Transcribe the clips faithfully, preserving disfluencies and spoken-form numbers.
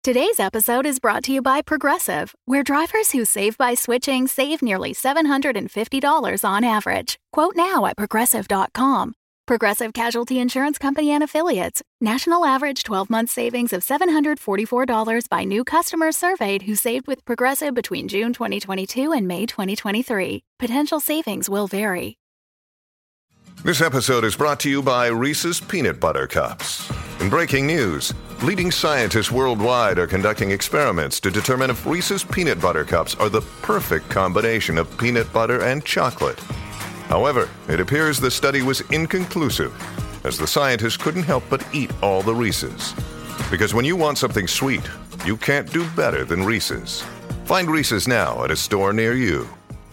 Today's episode is brought to you by Progressive, where drivers who save by switching save nearly seven hundred fifty dollars on average. Quote now at progressive dot com. Progressive Casualty Insurance Company and Affiliates. National average twelve-month savings of seven hundred forty-four dollars by new customers surveyed who saved with Progressive between June twenty twenty-two and May twenty twenty-three. Potential savings will vary. This episode is brought to you by Reese's Peanut Butter Cups. In breaking news, leading scientists worldwide are conducting experiments to determine if Reese's Peanut Butter Cups are the perfect combination of peanut butter and chocolate. However, it appears the study was inconclusive, as the scientists couldn't help but eat all the Reese's. Because when you want something sweet, you can't do better than Reese's. Find Reese's now at a store near you.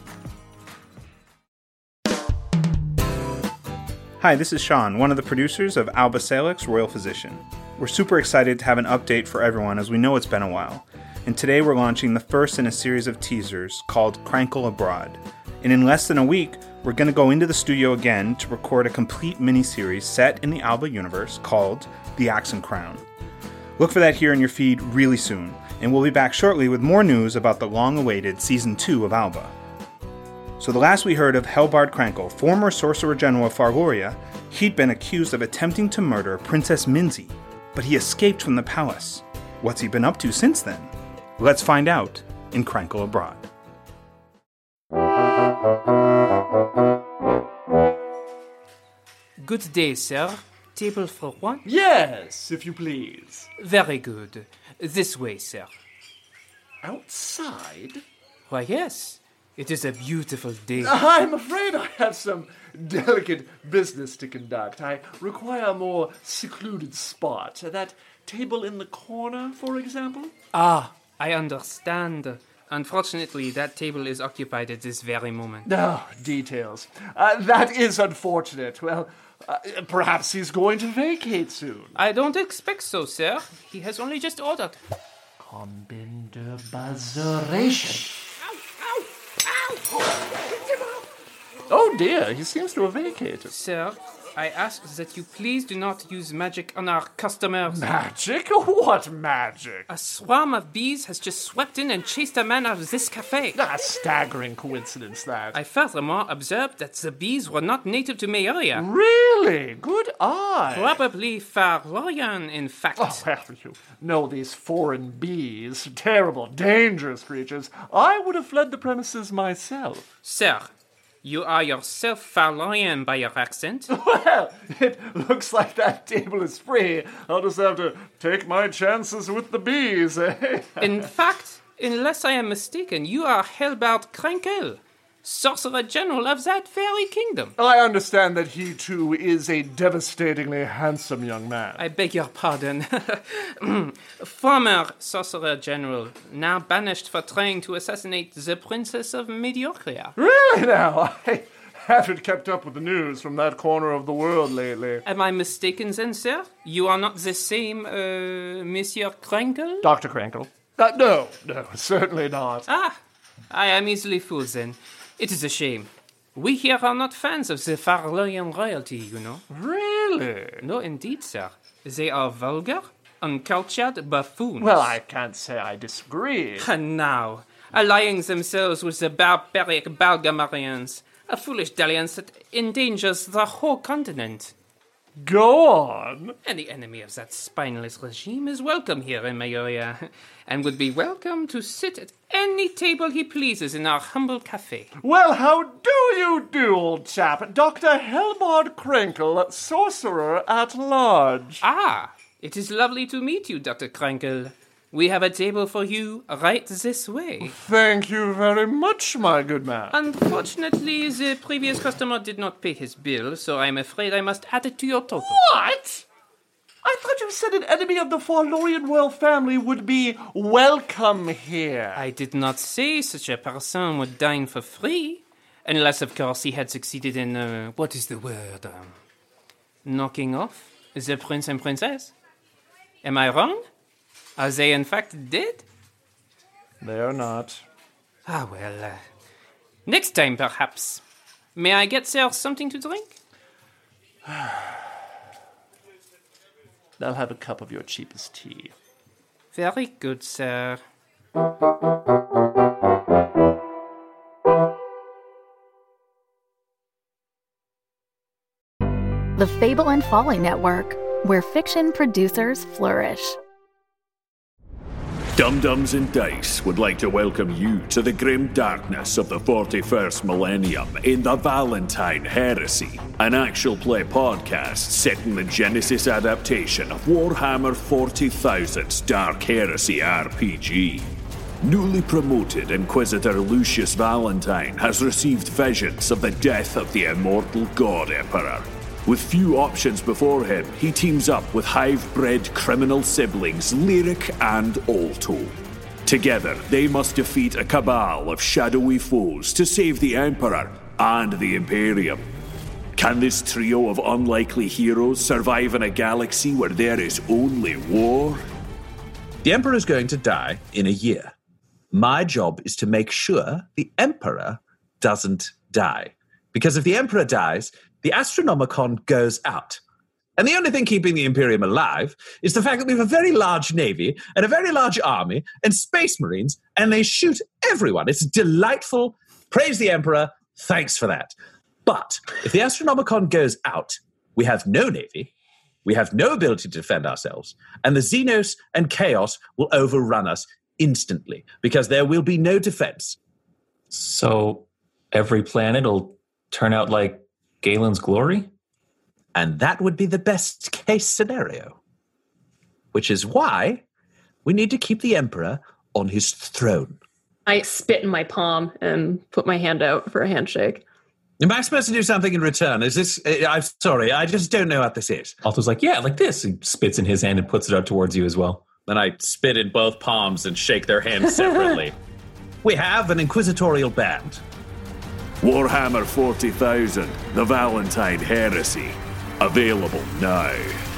Hi, this is Sean, one of the producers of Alba Salix Royal Physician. We're super excited to have an update for everyone as we know it's been a while. And today we're launching the first in a series of teasers called Krankle Abroad. And in less than a week, we're going to go into the studio again to record a complete miniseries set in the Alba universe called The Axe and Crown. Look for that here in your feed really soon, and we'll be back shortly with more news about the long-awaited Season two of Alba. So the last we heard of Helbard Krankle, former Sorcerer General of Farloria, he'd been accused of attempting to murder Princess Minzy, but he escaped from the palace. What's he been up to since then? Let's find out in Krankle Abroad. Good day, sir. Table for one? Yes, if you please. Very good. This way, sir. Outside? Why, yes. It is a beautiful day. I'm afraid I have some delicate business to conduct. I require a more secluded spot. That table in the corner, for example? Ah, I understand. Unfortunately, that table is occupied at this very moment. Oh, details. Uh, that is unfortunate. Well, uh, perhaps he's going to vacate soon. I don't expect so, sir. He has only just ordered. Combinderbazeration. Oh dear, he seems to have vacated. Sir, I ask that you please do not use magic on our customers. Magic? What magic? A swarm of bees has just swept in and chased a man out of this cafe. A staggering coincidence, that. I furthermore observed that the bees were not native to Mayoria. Really? Good eye. Probably Farlorian, in fact. Oh, well, you know these foreign bees. Terrible, dangerous creatures. I would have fled the premises myself. Sir, you are yourself Farlorian by your accent. Well, it looks like that table is free. I'll just have to take my chances with the bees, eh? In fact, unless I am mistaken, you are Helbard Krankle, Sorcerer General of that very kingdom. I understand that he, too, is a devastatingly handsome young man. I beg your pardon. Former Sorcerer General, now banished for trying to assassinate the Princess of Mediocria. Really now? I haven't kept up with the news from that corner of the world lately. Am I mistaken then, sir? You are not the same, uh, Monsieur Krankle? Doctor Krankle? Uh, no, no, certainly not. Ah, I am easily fooled then. It is a shame. We here are not fans of the Farlorian royalty, you know. Really? No, indeed, sir. They are vulgar, uncultured buffoons. Well, I can't say I disagree. And now, allying themselves with the barbaric Balgamarians, a foolish dalliance that endangers the whole continent. Go on. Any enemy of that spineless regime is welcome here in Mayoria, and would be welcome to sit at any table he pleases in our humble cafe. Well, how do you do, old chap? Doctor Helbard Krankle, sorcerer at large. Ah, it is lovely to meet you, Doctor Krankle. We have a table for you right this way. Thank you very much, my good man. Unfortunately, the previous customer did not pay his bill, so I'm afraid I must add it to your total. What? I thought you said an enemy of the Farlorian royal family would be welcome here. I did not say such a person would dine for free, unless, of course, he had succeeded in, uh, what is the word, um, knocking off the prince and princess. Am I wrong? Are they, in fact, dead? They are not. Ah, well, uh, next time, perhaps. May I get sir something to drink? I'll have a cup of your cheapest tea. Very good, sir. The Fable and Folly Network, where fiction producers flourish. Dum-Dums and Dice would like to welcome you to the grim darkness of the forty-first millennium in the Valentine Heresy, an actual play podcast set in the Genesis adaptation of Warhammer forty thousand's Dark Heresy R P G. Newly promoted Inquisitor Lucius Valentine has received visions of the death of the immortal God Emperor. With few options before him, he teams up with hive-bred criminal siblings Lyric and Alto. Together, they must defeat a cabal of shadowy foes to save the Emperor and the Imperium. Can this trio of unlikely heroes survive in a galaxy where there is only war? The Emperor is going to die in a year. My job is to make sure the Emperor doesn't die. Because if the Emperor dies, the Astronomicon goes out. And the only thing keeping the Imperium alive is the fact that we have a very large navy and a very large army and space marines, and they shoot everyone. It's delightful. Praise the Emperor. Thanks for that. But if the Astronomicon goes out, we have no navy, we have no ability to defend ourselves, and the Xenos and Chaos will overrun us instantly because there will be no defense. So every planet will turn out like Galen's Glory? And that would be the best case scenario. Which is why we need to keep the Emperor on his throne. I spit in my palm and put my hand out for a handshake. Am I supposed to do something in return? Is this... I'm sorry, I just don't know what this is. Alto's like, yeah, like this. He spits in his hand and puts it out towards you as well. Then I spit in both palms and shake their hands separately. We have an inquisitorial band. Warhammer forty thousand, the Valentine Heresy. Available now.